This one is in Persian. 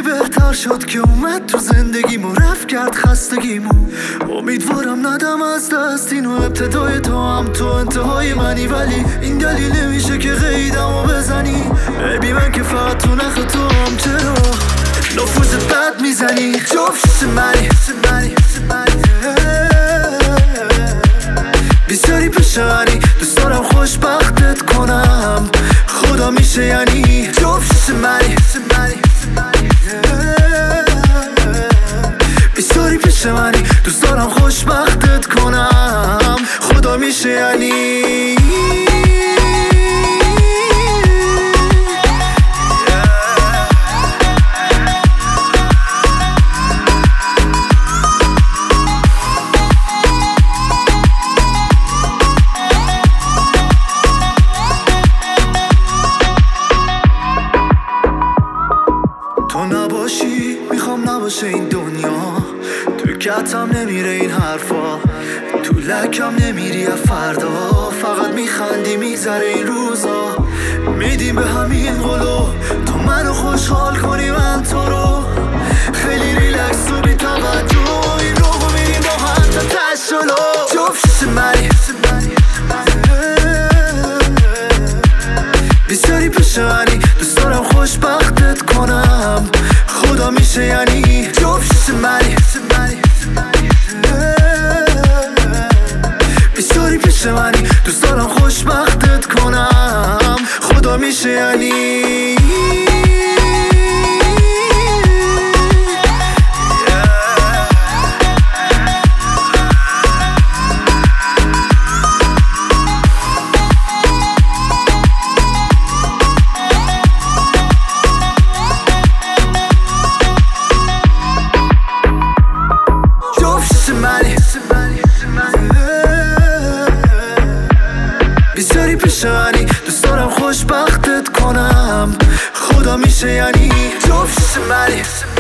بهتر شد که اومد تو زندگیمو، رفت کرد خستگیمو. امیدوارم ندم از دست اینو، ابتدای تو هم تو انتهای منی، ولی این دلیل نمیشه که قیدمو بزنی. ببین من که فقط تو نخ تو هم، چرا نفوذ بد میزنی؟ جفت منی بیزاری پیش منی، دوست دارم خوشبختت کنم، خدا میشه یعنی جفت منی بیزاری پیش منی، دوست دارم خوشبختت کنم، خدا میشه یعنی. تو نباشی میخوام نباشه این دنیا، تو کتم نمیره این حرفا، تو لکم نمیری از فردا، فقط میخندی میگذره این روزا. میدیم به همین قلو تو منو خوشحال کنی، من تو رو خیلی ریلکس و بی توجه، این رو میریم با هم تا تش جلو. جفت منی بیزاری پیش منی، دوست دارم خوشبختت کنم، خدا میشه یعنی جفت منی بیزاری پیش منی، دوست دارم خوشبختت کنم، خدا میشه یعنی. بیزاری پیش منی، دوست دارم خوشبختت کنم، خدا میشه یعنی جفت منی